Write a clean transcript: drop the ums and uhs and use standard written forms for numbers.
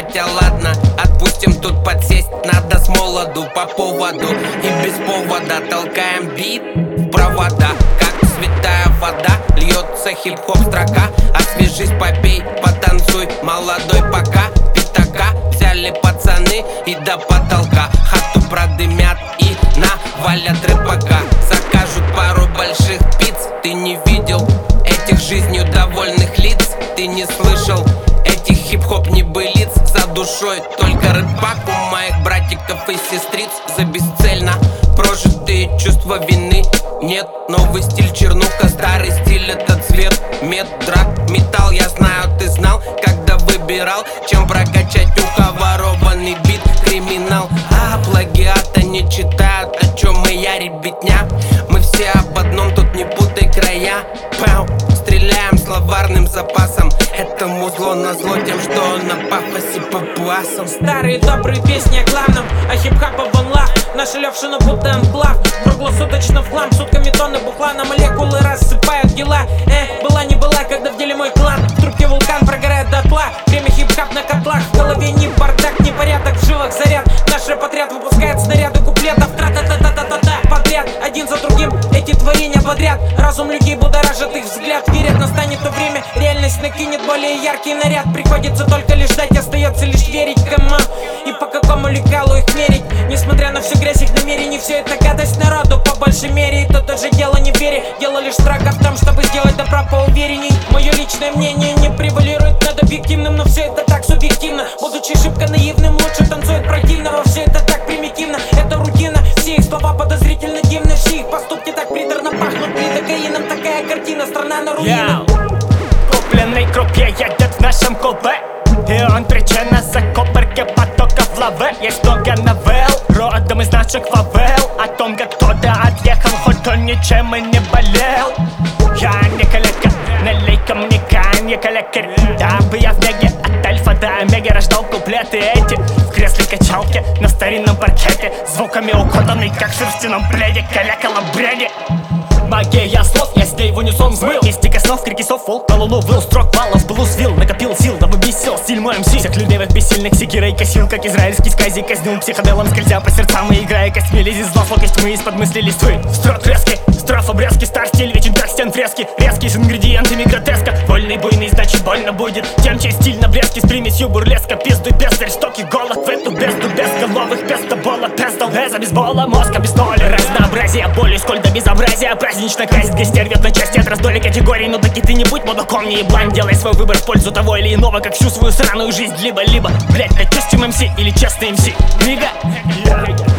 хотя ладно, отпустим тут подсесть. Надо с молоду по поводу и без повода толкаем бит в провода. Как святая вода, льется хип-хоп строка. Освежись, попей, потанцуй, молодой пока. Пятака взяли пацаны и до потолка. Хату продымят и навалят рэпака. Закажут пару больших пиц. Ты не видел этих жизнью довольных лиц. Ты не слышал этих хип-хоп небылиц. За душой только рэпак у моих братиков и сестриц. За бесцельно прожитые чувства вины нет. Новый стиль чернуха, старый стиль это цвет. Мед, драк, металл, я знаю, ты знал, когда выбирал, чем прокачать ухо. Ворованный бит, криминал. А плагиата не читают, о чем и я, ребятня. Мы все об одном, тут не путай края. Пау, стреляем словарным запасом. Это музло назло тем, что на пафосе папуасом. Старые добрые песни о главном, а хип-хапа вон лав. Наша левшина будто анклав, круглосуточно в хлам. Сутками тонны бухла на молекулы рассыпают дела. Была не была, когда в деле мой клан. В трубке вулкан прогорает дотла. Время хип-хап на котлах, в голове ни бардак, ни порядок, в жилах заряд. Наш рэп-отряд выпускает снаряды куплетов. Тра-та-та-та-та-та-та, подряд, один за другим эти творения подряд. Разум людей будоражит их взгляд. Верят, настанет то время, реальность накинет более яркий наряд. Приходится только лишь ждать, остается лишь верить. Кому и по какому лекалу их мерить? Несмотря на всю грязь их намерений, все это гадость народу по большей мере. И то тоже дело не в вере, дело лишь страха в том, чтобы сделать добра поуверенней. Мое личное мнение не превалирует над объективным, но все это так субъективно. Будучи шибко наивным, лучше танцует противного. Все это так примитивно, это рутина. Все их слова подозрительно дивны, все их поступки так приторно пахнут лидокаином. Такая картина, страна на руинах. Купленный крупье едет в нашем купе, и он причина закупорки потока в лаве. Есть много новелл, родом из наших фавел, о том, как кто-то отъехал, хоть он ничем и не болел. Я не калека, налей-ка мне конья, калекарь. Дабы я в неге от альфа до омеги рождал куплеты эти в кресле качалки на старинном паркете, звуками укутанный, как в шерстяном пледе, калекала бреди. Магия слов, я с ней в унисон взмыл. Мистика снов, крики сов, волк на луну выл. Строк валов, блуз вил, накопил сил, дабы бесил стиль мой МС. Всех людей в бессильных секирой косил, как израильский сказик казнил психоделом, скользя по сердцам и играя костьми. Лези зла, локость тьмы из-под мысли листвы. Строк резкий, строф обрезки, стар стиль, вечен так стен фрески. Резкий с ингредиентами гротеска, вольный, буйный, значит больно будет тем, чей стиль на блеске с примесью бурлеска. Пиздуй, пестарь, стоки, голод в эту безду, безголовых пестобола, пестол, за бейсбола, мозга без доли. Разнообразие, боли, сколь до безобразия. Празднично казнь, гостей рвет на части от раздоли категорий. Но таки ты не будь мудаком, не еблань. Делай свой выбор в пользу того или иного, как всю свою сраную жизнь. Либо, блять, это честный МС или честный МС. Нига.